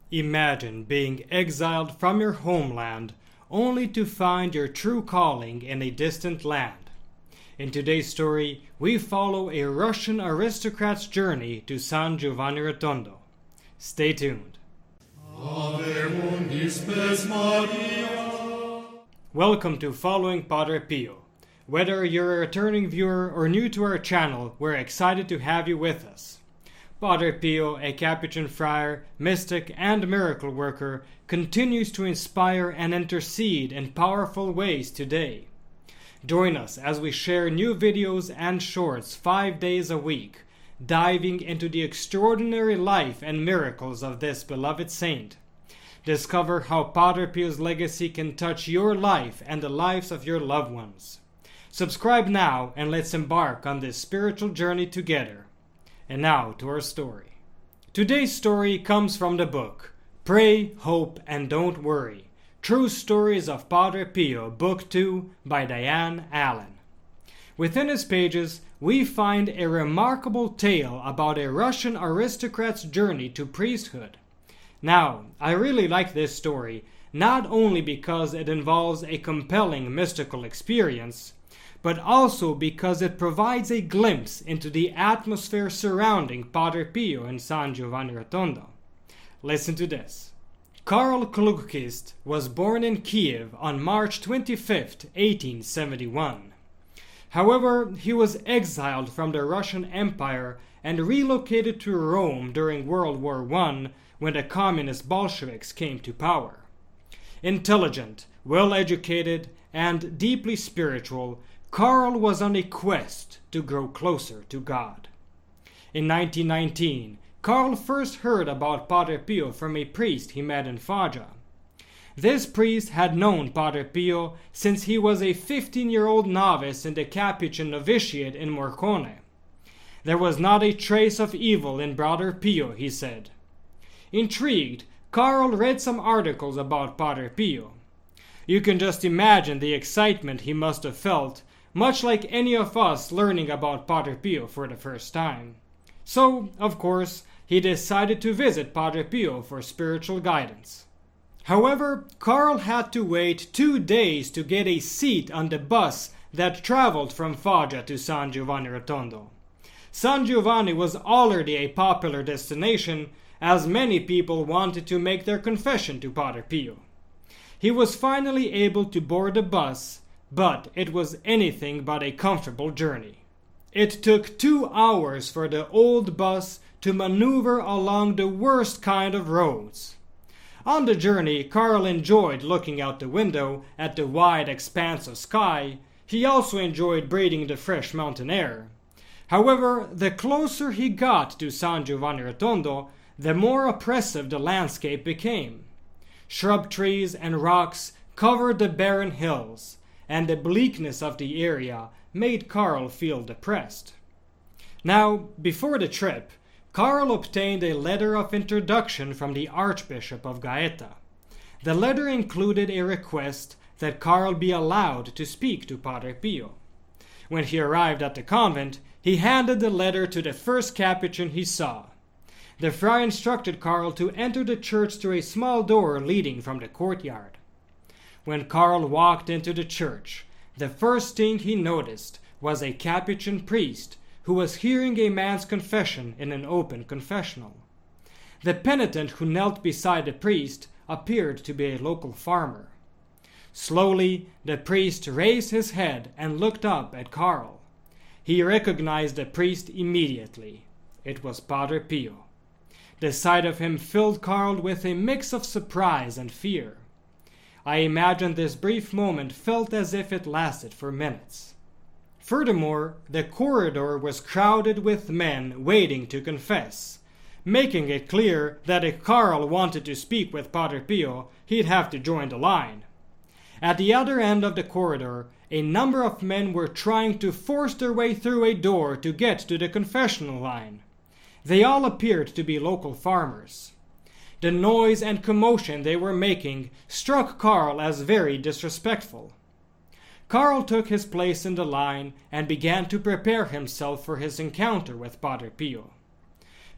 Imagine being exiled from your homeland only to find your true calling in a distant land. In today's story, we follow a Russian aristocrat's journey to San Giovanni Rotondo. Stay tuned. Welcome to Following Padre Pio. Whether you're a returning viewer or new to our channel, we're excited to have you with us. Padre Pio, a Capuchin friar, mystic, and miracle worker, continues to inspire and intercede in powerful ways today. Join us as we share new videos and shorts 5 days a week, diving into the extraordinary life and miracles of this beloved saint. Discover how Padre Pio's legacy can touch your life and the lives of your loved ones. Subscribe now and let's embark on this spiritual journey together. And now to our story. Today's story comes from the book Pray, Hope, and Don't Worry. True Stories of Padre Pio, Book 2 by Diane Allen. Within its pages, we find a remarkable tale about a Russian aristocrat's journey to priesthood. Now, I really like this story, not only because it involves a compelling mystical experience, but also because it provides a glimpse into the atmosphere surrounding Padre Pio in San Giovanni Rotondo. Listen to this. Karl Klugkist was born in Kiev on March 25, 1871. However, he was exiled from the Russian Empire and relocated to Rome during World War I when the communist Bolsheviks came to power. Intelligent, well-educated, and deeply spiritual, Karl was on a quest to grow closer to God. In 1919, Karl first heard about Padre Pio from a priest he met in Foggia. This priest had known Padre Pio since he was a 15-year-old novice in the Capuchin novitiate in Morcone. There was not a trace of evil in Brother Pio, he said. Intrigued, Karl read some articles about Padre Pio. You can just imagine the excitement he must have felt, much like any of us learning about Padre Pio for the first time. So, of course, he decided to visit Padre Pio for spiritual guidance. However, Karl had to wait 2 days to get a seat on the bus that traveled from Foggia to San Giovanni Rotondo. San Giovanni was already a popular destination, as many people wanted to make their confession to Padre Pio. He was finally able to board the bus, but it was anything but a comfortable journey. It took 2 hours for the old bus to maneuver along the worst kind of roads. On the journey, Karl enjoyed looking out the window at the wide expanse of sky. He also enjoyed breathing the fresh mountain air. However, the closer he got to San Giovanni Rotondo, the more oppressive the landscape became. Shrub trees and rocks covered the barren hills, and the bleakness of the area made Karl feel depressed. Now, before the trip, Karl obtained a letter of introduction from the Archbishop of Gaeta. The letter included a request that Karl be allowed to speak to Padre Pio. When he arrived at the convent, he handed the letter to the first Capuchin he saw. The friar instructed Karl to enter the church through a small door leading from the courtyard. When Karl walked into the church, the first thing he noticed was a Capuchin priest who was hearing a man's confession in an open confessional. The penitent who knelt beside the priest appeared to be a local farmer. Slowly, the priest raised his head and looked up at Karl. He recognized the priest immediately. It was Padre Pio. The sight of him filled Karl with a mix of surprise and fear. I imagine this brief moment felt as if it lasted for minutes. Furthermore, the corridor was crowded with men waiting to confess, making it clear that if Karl wanted to speak with Padre Pio, he'd have to join the line. At the other end of the corridor, a number of men were trying to force their way through a door to get to the confessional line. They all appeared to be local farmers. The noise and commotion they were making struck Karl as very disrespectful. Karl took his place in the line and began to prepare himself for his encounter with Padre Pio.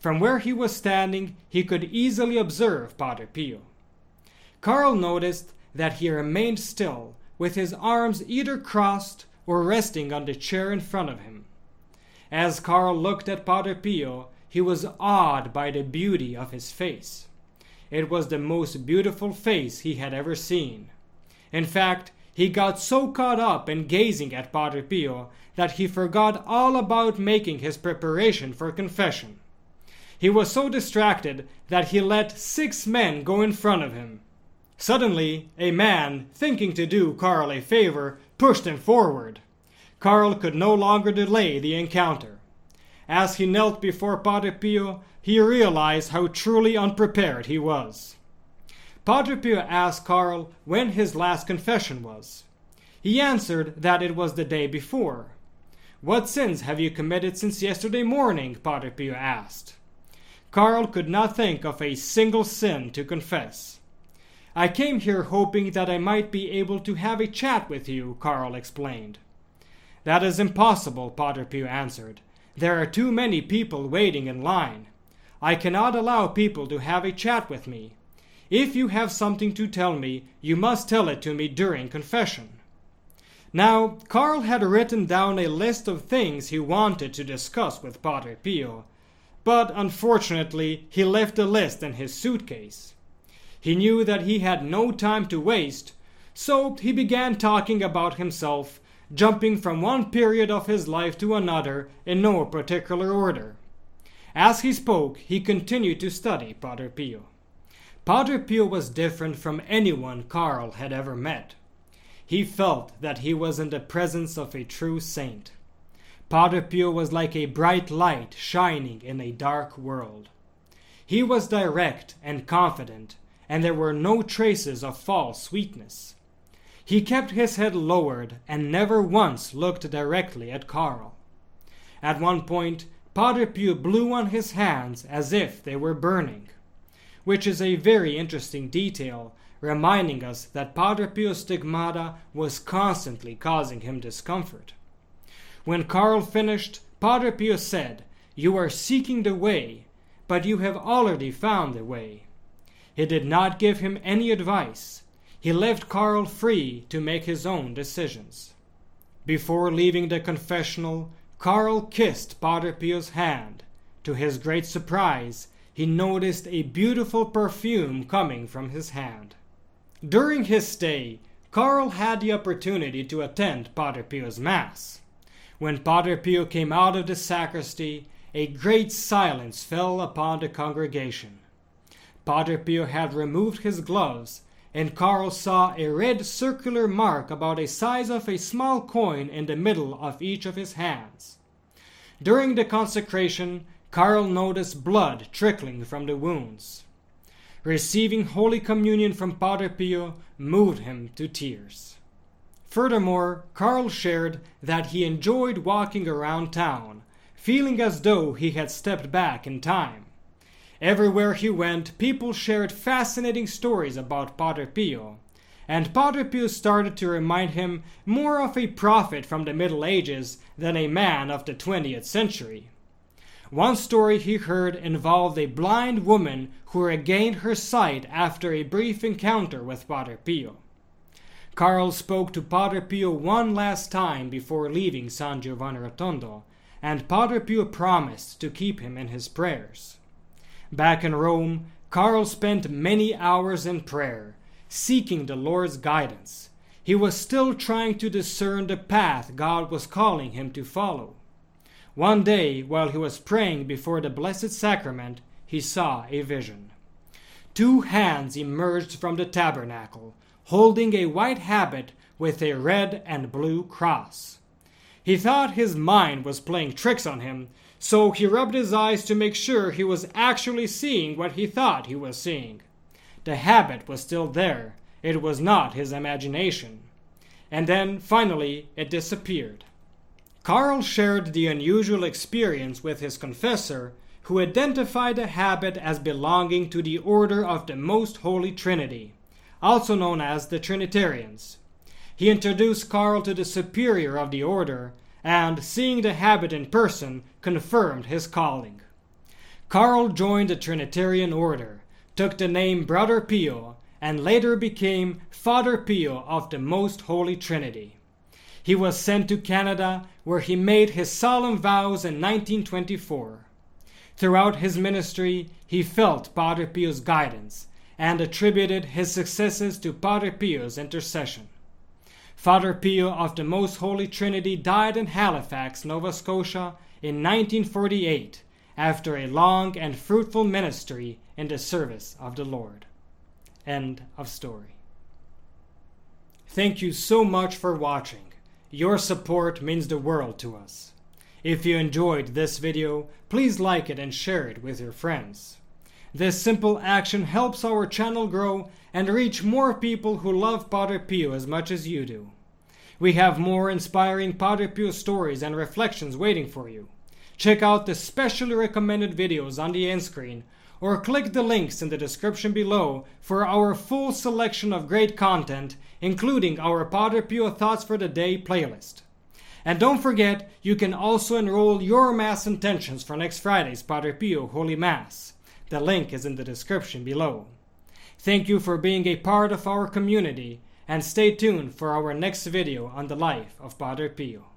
From where he was standing, he could easily observe Padre Pio. Carl noticed that he remained still, with his arms either crossed or resting on the chair in front of him. As Carl looked at Padre Pio, he was awed by the beauty of his face. It was the most beautiful face he had ever seen. In fact, he got so caught up in gazing at Padre Pio that he forgot all about making his preparation for confession. He was so distracted that he let 6 men go in front of him. Suddenly, a man, thinking to do Carl a favor, pushed him forward. Carl could no longer delay the encounter. As he knelt before Padre Pio, he realized how truly unprepared he was. Padre Pio asked Carl when his last confession was. He answered that it was the day before. "What sins have you committed since yesterday morning?" Padre Pio asked. Carl could not think of a single sin to confess. "I came here hoping that I might be able to have a chat with you," Carl explained. "That is impossible," Padre Pio answered. "There are too many people waiting in line. I cannot allow people to have a chat with me. If you have something to tell me, you must tell it to me during confession." Now, Carl had written down a list of things he wanted to discuss with Padre Pio, but unfortunately he left the list in his suitcase. He knew that he had no time to waste, so he began talking about himself, jumping from one period of his life to another in no particular order. As he spoke, he continued to study Padre Pio. Padre Pio was different from anyone Carl had ever met. He felt that he was in the presence of a true saint. Padre Pio was like a bright light shining in a dark world. He was direct and confident, and there were no traces of false sweetness. He kept his head lowered and never once looked directly at Carl. At one point, Padre Pio blew on his hands as if they were burning, which is a very interesting detail, reminding us that Padre Pio's stigmata was constantly causing him discomfort. When Carl finished, Padre Pio said, "You are seeking the way, but you have already found the way." He did not give him any advice. He left Carl free to make his own decisions. Before leaving the confessional, Carl kissed Padre Pio's hand. To his great surprise, he noticed a beautiful perfume coming from his hand. During his stay, Carl had the opportunity to attend Padre Pio's Mass. When Padre Pio came out of the sacristy, a great silence fell upon the congregation. Padre Pio had removed his gloves, and Carl saw a red circular mark about the size of a small coin in the middle of each of his hands. During the consecration, Carl noticed blood trickling from the wounds. Receiving Holy Communion from Padre Pio moved him to tears. Furthermore, Carl shared that he enjoyed walking around town, feeling as though he had stepped back in time. Everywhere he went, people shared fascinating stories about Padre Pio, and Padre Pio started to remind him more of a prophet from the Middle Ages than a man of the 20th century. One story he heard involved a blind woman who regained her sight after a brief encounter with Padre Pio. Carl spoke to Padre Pio one last time before leaving San Giovanni Rotondo, and Padre Pio promised to keep him in his prayers. Back in Rome, Carl spent many hours in prayer, seeking the Lord's guidance. He was still trying to discern the path God was calling him to follow. One day, while he was praying before the Blessed Sacrament, he saw a vision. 2 hands emerged from the tabernacle, holding a white habit with a red and blue cross. He thought his mind was playing tricks on him, so he rubbed his eyes to make sure he was actually seeing what he thought he was seeing. The habit was still there. It was not his imagination. And then, finally, it disappeared. Carl shared the unusual experience with his confessor, who identified the habit as belonging to the Order of the Most Holy Trinity, also known as the Trinitarians. He introduced Carl to the superior of the order, and, seeing the habit in person, confirmed his calling. Carl joined the Trinitarian order, took the name Brother Pio, and later became Father Pio of the Most Holy Trinity. He was sent to Canada, where he made his solemn vows in 1924. Throughout his ministry, he felt Padre Pio's guidance and attributed his successes to Padre Pio's intercession. Father Pio of the Most Holy Trinity died in Halifax, Nova Scotia in 1948 after a long and fruitful ministry in the service of the Lord. End of story. Thank you so much for watching. Your support means the world to us. If you enjoyed this video, please like it and share it with your friends. This simple action helps our channel grow and reach more people who love Padre Pio as much as you do. We have more inspiring Padre Pio stories and reflections waiting for you. Check out the specially recommended videos on the end screen, or click the links in the description below for our full selection of great content, including our Padre Pio Thoughts for the Day playlist. And don't forget, you can also enroll your Mass intentions for next Friday's Padre Pio Holy Mass. The link is in the description below. Thank you for being a part of our community, and stay tuned for our next video on the life of Padre Pio.